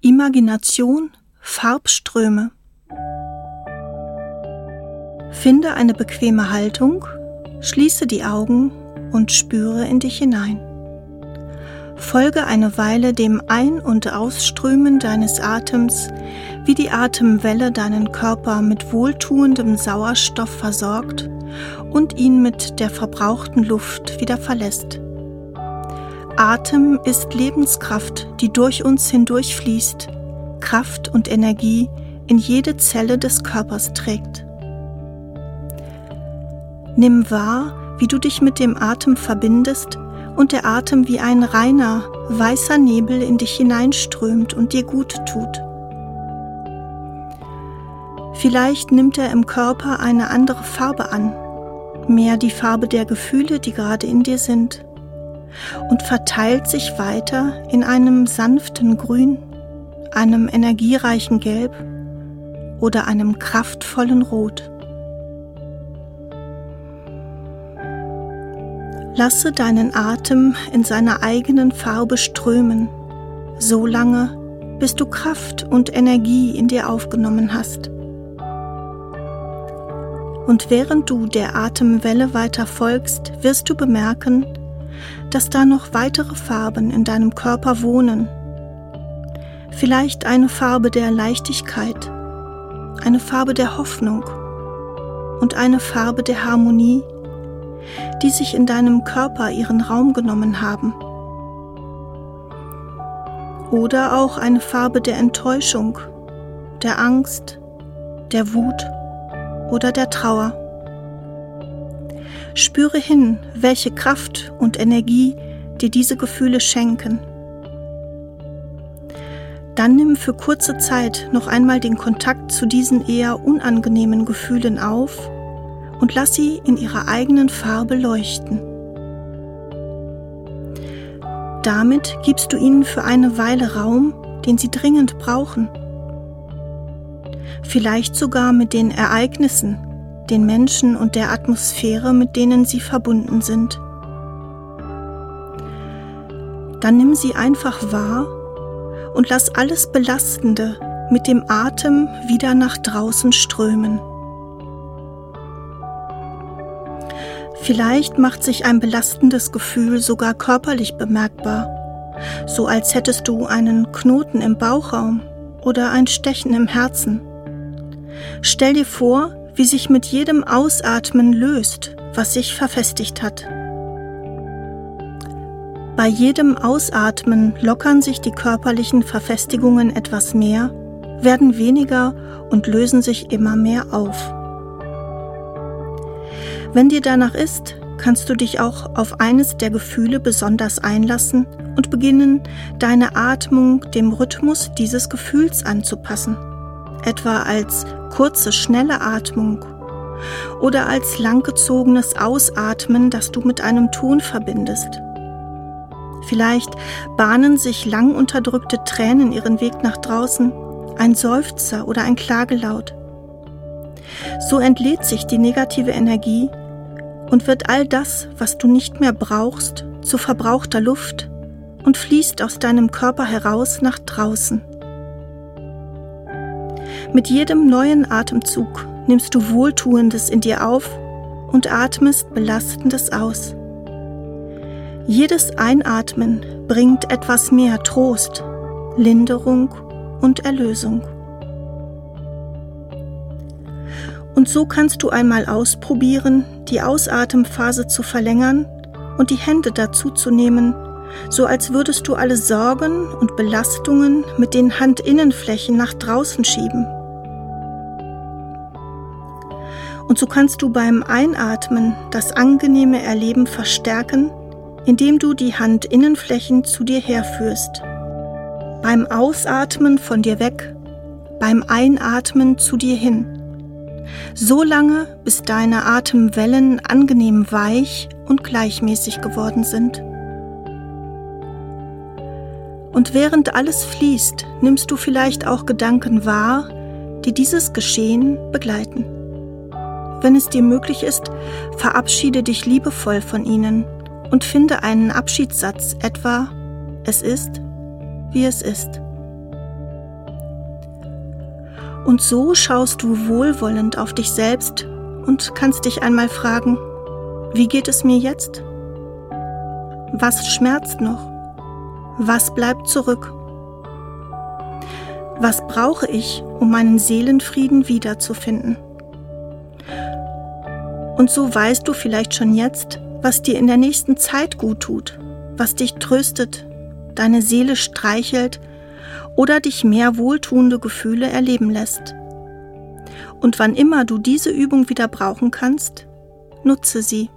Imagination, Farbströme. Finde eine bequeme Haltung, schließe die Augen und spüre in dich hinein. Folge eine Weile dem Ein- und Ausströmen deines Atems, wie die Atemwelle deinen Körper mit wohltuendem Sauerstoff versorgt und ihn mit der verbrauchten Luft wieder verlässt. Atem ist Lebenskraft, die durch uns hindurchfließt, Kraft und Energie in jede Zelle des Körpers trägt. Nimm wahr, wie du dich mit dem Atem verbindest und der Atem wie ein reiner, weißer Nebel in dich hineinströmt und dir gut tut. Vielleicht nimmt er im Körper eine andere Farbe an, mehr die Farbe der Gefühle, die gerade in dir sind, und verteilt sich weiter in einem sanften Grün, einem energiereichen Gelb oder einem kraftvollen Rot. Lasse deinen Atem in seiner eigenen Farbe strömen, so lange, bis du Kraft und Energie in dir aufgenommen hast. Und während du der Atemwelle weiter folgst, wirst du bemerken, dass da noch weitere Farben in deinem Körper wohnen. Vielleicht eine Farbe der Leichtigkeit, eine Farbe der Hoffnung und eine Farbe der Harmonie, die sich in deinem Körper ihren Raum genommen haben. Oder auch eine Farbe der Enttäuschung, der Angst, der Wut oder der Trauer. Spüre hin, welche Kraft und Energie dir diese Gefühle schenken. Dann nimm für kurze Zeit noch einmal den Kontakt zu diesen eher unangenehmen Gefühlen auf und lass sie in ihrer eigenen Farbe leuchten. Damit gibst du ihnen für eine Weile Raum, den sie dringend brauchen. Vielleicht sogar mit den Ereignissen, den Menschen und der Atmosphäre, mit denen sie verbunden sind. Dann nimm sie einfach wahr und lass alles Belastende mit dem Atem wieder nach draußen strömen. Vielleicht macht sich ein belastendes Gefühl sogar körperlich bemerkbar, so als hättest du einen Knoten im Bauchraum oder ein Stechen im Herzen. Stell dir vor, wie sich mit jedem Ausatmen löst, was sich verfestigt hat. Bei jedem Ausatmen lockern sich die körperlichen Verfestigungen etwas mehr, werden weniger und lösen sich immer mehr auf. Wenn dir danach ist, kannst du dich auch auf eines der Gefühle besonders einlassen und beginnen, deine Atmung dem Rhythmus dieses Gefühls anzupassen, etwa als kurze, schnelle Atmung oder als langgezogenes Ausatmen, das du mit einem Ton verbindest. Vielleicht bahnen sich lang unterdrückte Tränen ihren Weg nach draußen, ein Seufzer oder ein Klagelaut. So entlädt sich die negative Energie und wird all das, was du nicht mehr brauchst, zu verbrauchter Luft und fließt aus deinem Körper heraus nach draußen. Mit jedem neuen Atemzug nimmst du Wohltuendes in dir auf und atmest Belastendes aus. Jedes Einatmen bringt etwas mehr Trost, Linderung und Erlösung. Und so kannst du einmal ausprobieren, die Ausatemphase zu verlängern und die Hände dazu zu nehmen, so als würdest du alle Sorgen und Belastungen mit den Handinnenflächen nach draußen schieben. Und so kannst du beim Einatmen das angenehme Erleben verstärken, indem du die Handinnenflächen zu dir herführst. Beim Ausatmen von dir weg, beim Einatmen zu dir hin. So lange, bis deine Atemwellen angenehm weich und gleichmäßig geworden sind. Und während alles fließt, nimmst du vielleicht auch Gedanken wahr, die dieses Geschehen begleiten. Wenn es dir möglich ist, verabschiede dich liebevoll von ihnen und finde einen Abschiedssatz, etwa: Es ist, wie es ist. Und so schaust du wohlwollend auf dich selbst und kannst dich einmal fragen, wie geht es mir jetzt? Was schmerzt noch? Was bleibt zurück? Was brauche ich, um meinen Seelenfrieden wiederzufinden? Und so weißt du vielleicht schon jetzt, was dir in der nächsten Zeit gut tut, was dich tröstet, deine Seele streichelt oder dich mehr wohltuende Gefühle erleben lässt. Und wann immer du diese Übung wieder brauchen kannst, nutze sie.